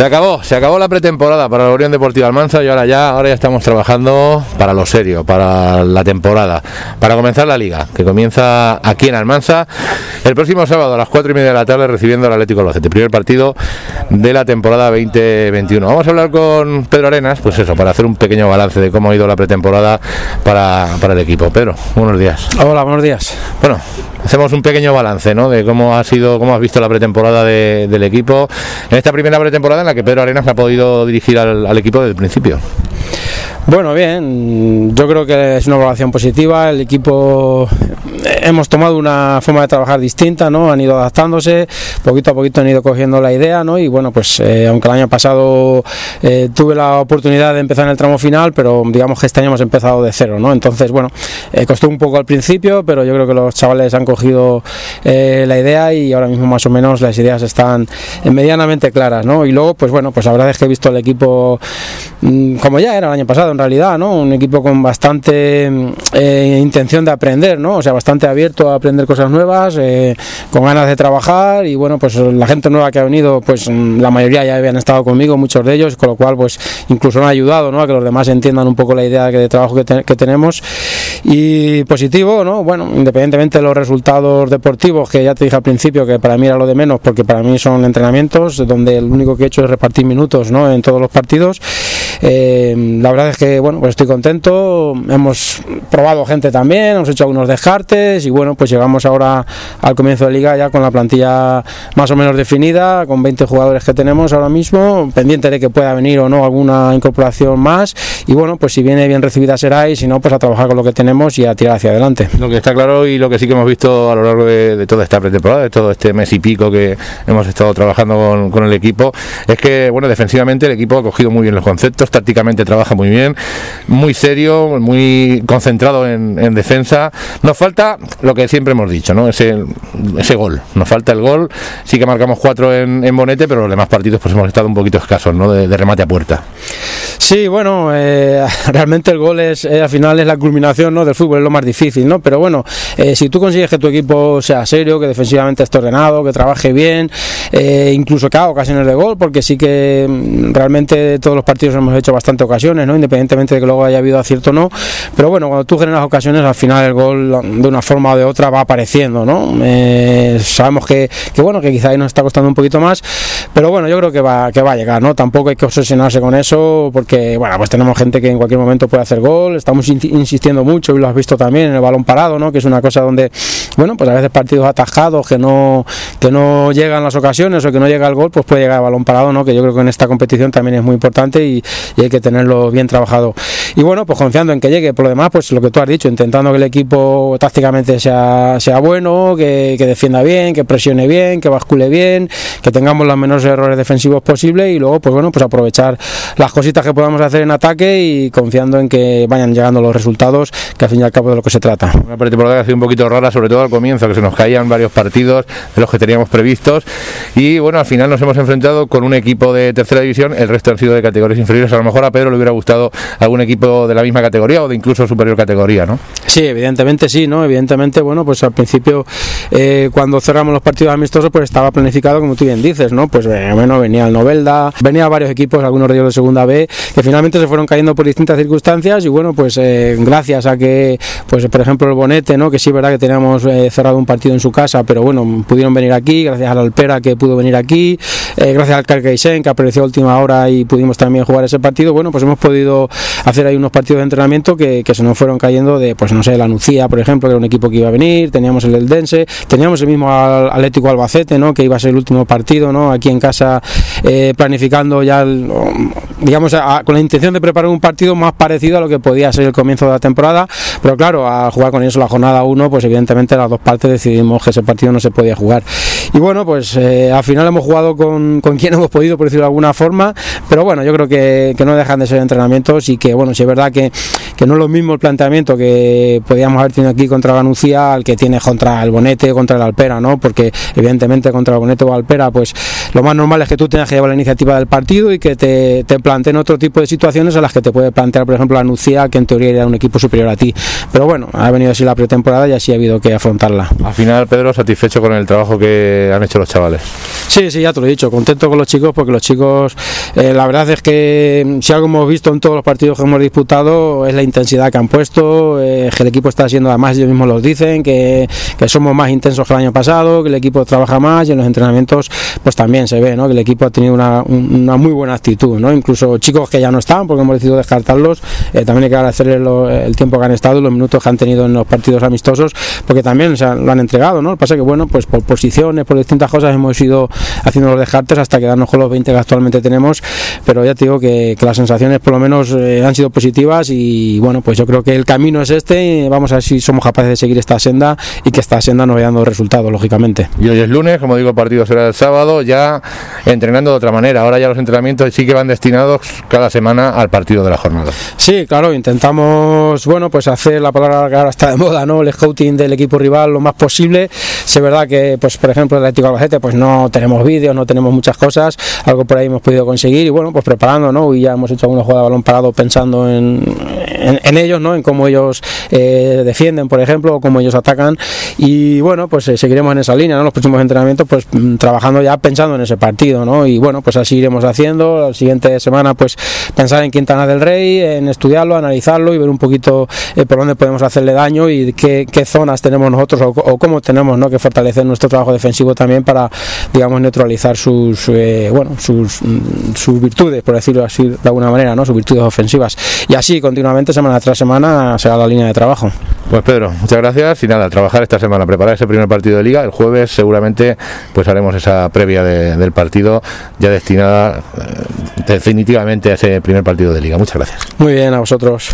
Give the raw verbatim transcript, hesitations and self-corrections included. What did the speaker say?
Se acabó, se acabó la pretemporada para la Unión Deportiva Almansa y ahora ya, ahora ya estamos trabajando para lo serio, para la temporada, para comenzar la liga, que comienza aquí en Almansa el próximo sábado a las cuatro y media de la tarde recibiendo al Atlético Albacete, primer partido de la temporada veinte veintiuno. Vamos a hablar con Pedro Arenas, pues eso, para hacer un pequeño balance de cómo ha ido la pretemporada para, para el equipo. Pedro, buenos días. Hola, buenos días. Bueno, hacemos un pequeño balance, ¿no?, de cómo ha sido, cómo has visto la pretemporada de, del equipo en esta primera pretemporada en la que Pedro Arenas ha podido dirigir al, al equipo desde el principio. Bueno, bien, yo creo que es una evaluación positiva. El equipo hemos tomado una forma de trabajar distinta, ¿no? Han ido adaptándose, poquito a poquito han ido cogiendo la idea, ¿no? Y bueno, pues eh, aunque el año pasado eh, tuve la oportunidad de empezar en el tramo final, pero digamos que este año hemos empezado de cero, ¿no? Entonces, bueno, eh, costó un poco al principio, pero yo creo que los chavales han cogido eh, la idea y ahora mismo más o menos las ideas están medianamente claras, ¿no? Y luego, pues bueno, pues la verdad es que he visto el equipo mmm, como ya era el año pasado en realidad, ¿no? Un equipo con bastante eh, intención de aprender, ¿no? O sea, bastante abierto a aprender cosas nuevas, eh, con ganas de trabajar y bueno, pues la gente nueva que ha venido, pues la mayoría ya habían estado conmigo, muchos de ellos, con lo cual pues incluso han ayudado, ¿no?, a que los demás entiendan un poco la idea de trabajo que, te, que tenemos y positivo, ¿no? Bueno, independientemente de los resultados deportivos, que ya te dije al principio que para mí era lo de menos, porque para mí son entrenamientos donde el único que he hecho es repartir minutos, ¿no?, en todos los partidos. Eh, la verdad es que bueno, pues estoy contento, hemos probado gente también, hemos hecho algunos descartes y bueno, pues llegamos ahora al comienzo de liga ya con la plantilla más o menos definida, con veinte jugadores que tenemos ahora mismo, pendiente de que pueda venir o no alguna incorporación más y bueno, pues si viene bien recibida será y si no, pues a trabajar con lo que tenemos y a tirar hacia adelante. Lo que está claro y lo que sí que hemos visto a lo largo de, de toda esta pretemporada, de todo este mes y pico que hemos estado trabajando con, con el equipo, es que bueno, defensivamente el equipo ha cogido muy bien los conceptos, tácticamente trabaja muy bien, muy serio, muy concentrado en, en defensa. Nos falta lo que siempre hemos dicho, ¿no?, ese, ese gol, nos falta el gol. Sí que marcamos cuatro en, en Bonete, pero los demás partidos pues hemos estado un poquito escasos, ¿no?, de, de remate a puerta. Sí, bueno, eh, realmente el gol es eh, al final es la culminación, ¿no?, del fútbol, es lo más difícil, ¿no? Pero bueno, eh, si tú consigues que tu equipo sea serio, que defensivamente esté ordenado, que trabaje bien, eh, incluso que haga ocasiones de gol, porque sí que realmente todos los partidos hemos hecho bastantes ocasiones, ¿no?, independientemente de que luego haya habido acierto o no, pero bueno, cuando tú generas ocasiones al final el gol de una forma o de otra va apareciendo, ¿no? Eh, sabemos que, que bueno, que quizá ahí nos está costando un poquito más, pero bueno, yo creo que va, que va a llegar, ¿no? Tampoco hay que obsesionarse con eso, porque bueno, pues tenemos gente que en cualquier momento puede hacer gol, estamos in- insistiendo mucho y lo has visto también en el balón parado, ¿no?, que es una cosa donde, bueno, pues a veces partidos atajados que no, que no llegan las ocasiones o que no llega el gol, pues puede llegar el balón parado, ¿no?, que yo creo que en esta competición también es muy importante y, y hay que tenerlo bien trabajado. Y bueno, pues confiando en que llegue. Por lo demás, pues lo que tú has dicho, intentando que el equipo tácticamente sea, sea bueno, que, que defienda bien, que presione bien, que bascule bien, que tengamos los menores errores defensivos posibles y luego, pues bueno, pues aprovechar las cositas que podamos hacer en ataque y confiando en que vayan llegando los resultados, que al fin y al cabo de lo que se trata. Una pretemporada que ha sido un poquito rara, sobre todo al comienzo, que se nos caían varios partidos de los que teníamos previstos y bueno, al final nos hemos enfrentado con un equipo de tercera división, el resto han sido de categorías inferiores. A lo mejor a Pedro le hubiera gustado algún equipo de la misma categoría o de incluso superior categoría, ¿no? Sí, evidentemente sí, ¿no? Evidentemente, bueno, pues al principio eh, cuando cerramos los partidos amistosos pues estaba planificado, como tú bien dices, ¿no? Pues eh, bueno, venía el Novelda, venía varios equipos, algunos de ellos de segunda B, que finalmente se fueron cayendo por distintas circunstancias y bueno, pues eh, gracias a que, pues por ejemplo el Bonete, ¿no?, que sí es verdad que teníamos eh, cerrado un partido en su casa, pero bueno, pudieron venir aquí, gracias a la Alpera que pudo venir aquí, eh, gracias al Carcaixent que apareció a última hora y pudimos también jugar ese partido, bueno, pues hemos podido hacer ahí unos partidos de entrenamiento que, que se nos fueron cayendo de, pues no sé, la Nucía, por ejemplo, que era un equipo que iba a venir, teníamos el Eldense, teníamos el mismo Atlético Albacete, ¿no?, que iba a ser el último partido, ¿no?, aquí en casa eh, planificando ya, el, digamos, a, con la intención de preparar un partido más parecido a lo que podía ser el comienzo de la temporada, pero claro, al jugar con eso la jornada uno, pues evidentemente las dos partes decidimos que ese partido no se podía jugar. Y bueno, pues eh, al final hemos jugado con, con quien hemos podido, por decirlo de alguna forma, pero bueno, yo creo que, que no dejan de ser entrenamientos y que bueno, si es verdad que, que no es lo mismo el planteamiento que podíamos haber tenido aquí contra la Nucía al que tienes contra el Bonete, contra el Alpera, ¿no? Porque evidentemente contra el Bonete o Alpera, pues lo más normal es que tú tengas que llevar la iniciativa del partido y que te, te planteen otro tipo de situaciones a las que te puede plantear, por ejemplo, la Nucía, que en teoría era un equipo superior a ti. Pero bueno, ha venido así la pretemporada y así ha habido que afrontarla. Al final, Pedro, satisfecho con el trabajo que que han hecho los chavales. Sí, sí, ya te lo he dicho, contento con los chicos porque los chicos, eh, la verdad es que si algo hemos visto en todos los partidos que hemos disputado es la intensidad que han puesto, eh, que el equipo está siendo, además ellos mismos lo dicen, que, que somos más intensos que el año pasado, que el equipo trabaja más y en los entrenamientos pues también se ve, ¿no?, que el equipo ha tenido una, una muy buena actitud, ¿no?, incluso chicos que ya no están porque hemos decidido descartarlos, eh, también hay que agradecerles lo, el tiempo que han estado, los minutos que han tenido en los partidos amistosos, porque también o sea, lo han entregado, ¿no? Lo que pasa es que bueno, pues por posiciones, por distintas cosas hemos ido haciendo los descartes hasta quedarnos con los veinte que actualmente tenemos, pero ya te digo que, que las sensaciones por lo menos eh, han sido positivas y bueno, pues yo creo que el camino es este y vamos a ver si somos capaces de seguir esta senda y que esta senda nos vaya dando resultados, lógicamente. Y hoy es lunes, como digo, el partido será el sábado, ya entrenando de otra manera, ahora ya los entrenamientos sí que van destinados cada semana al partido de la jornada. Sí, claro, intentamos, bueno, pues hacer la palabra que ahora está de moda, ¿no?, el scouting del equipo rival lo más posible. Es verdad que, pues por ejemplo, el Atlético de Albacete, pues no tenemos vídeos, no tenemos muchas cosas, algo por ahí hemos podido conseguir y bueno, pues preparando, ¿no?, y ya hemos hecho alguna jugada de balón parado pensando en, en, en ellos, ¿no?, en cómo ellos eh, defienden, por ejemplo, o cómo ellos atacan y bueno, pues eh, seguiremos en esa línea, ¿no?, los próximos entrenamientos, pues trabajando ya pensando en ese partido, ¿no?, y bueno, pues así iremos haciendo, la siguiente semana pues pensar en Quintana del Rey, en estudiarlo, analizarlo y ver un poquito eh, por dónde podemos hacerle daño y qué, qué zonas tenemos nosotros o, o cómo tenemos, ¿no?, que fortalecer nuestro trabajo defensivo también para, digamos, neutralizar sus eh, bueno sus, sus virtudes, por decirlo así de alguna manera, ¿no?, sus virtudes ofensivas y así continuamente, semana tras semana, será la línea de trabajo. Pues Pedro, muchas gracias y nada, trabajar esta semana, preparar ese primer partido de Liga, el jueves seguramente pues haremos esa previa de, del partido ya destinada eh, definitivamente a ese primer partido de Liga. Muchas gracias. Muy bien, a vosotros.